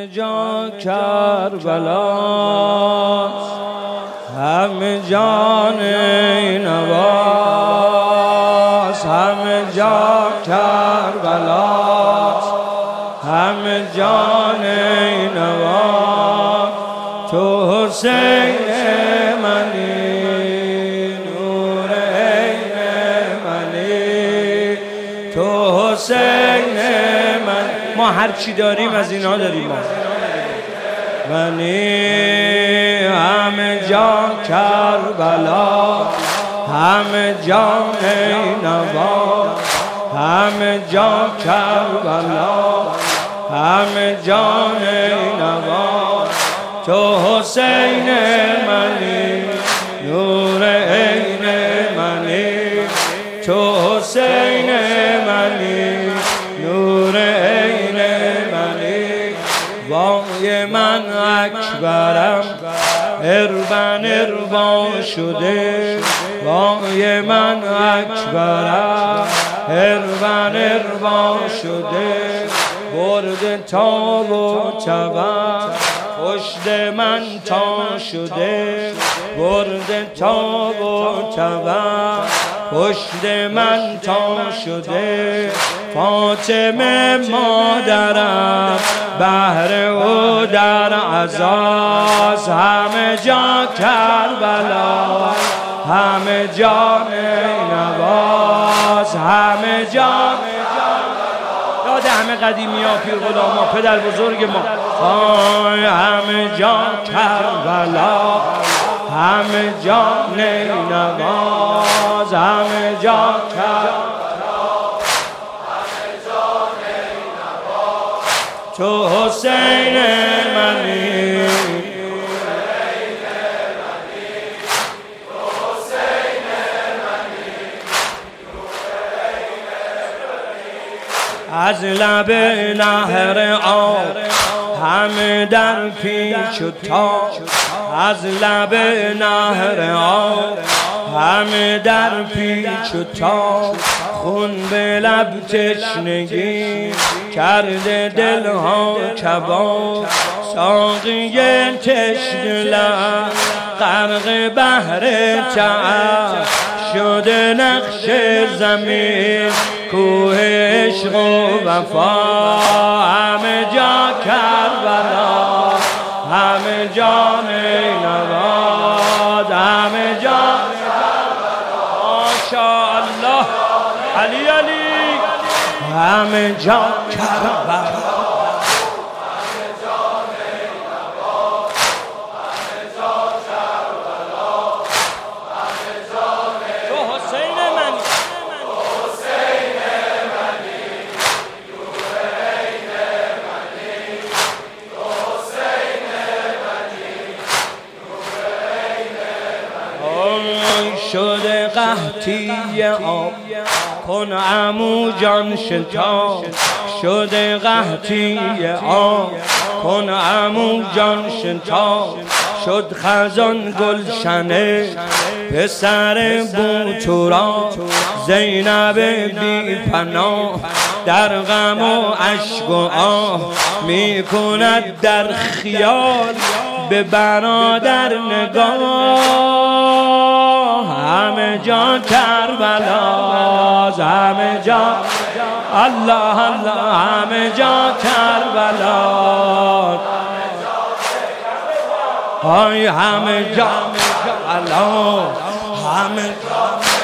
همه جا کربلا، همه جان نواز، همه جا کربلا، همه جان نواز. تو حسین منی، نور عین منی، تو حسین من. ما هر چی داریم از اینا داریم. ما منی همه جا کربلا، همه جان نواز، همه جا کربلا، همه جان نواز. تو حسین منی، نور عین منی، تو حسین منی، نور عین منی. وای من اکبرم، اربن اربا شده. وای من اکبرم، اربن اربا شده. برد تاب و تبم، پشت من تا شده. برد تاب و تبم، پشت من تا شده. فاطمه مادرم، بهر او در عزاست. همه جا کربلا، همه جا نواز، همه جا یاد همه قدیمی ها، پیر غلام ها، پدر بزرگ ما. همه جا کربلا، همه جا نواز، همه جا تو حسین منی، از لب نهر آب همه در پیچ و تاب. از لب نهر آب همه در پیچ و تاب. خون به لب تشنگی کرده دلها کباب. ساقی تشنه لب غرق بحر تعب شده. نقش زمین کوه عشق و وفا. همه جا کربلا، همه جان نواز، همه جا ماشاءالله علی علی. همه جا کربلا، شده قحطی آب کن عمو جان شتاب. شده قحطی آب کن عمو جان شتاب. شد خزان گلشنه پسر بوتورا. زینب بی پناه در غم و اشک و آه می کند در خیال به برادر نگاه. همه جا کربلا، همه جا الله الله، همه جا کربلا. های همه جا الله، همه جا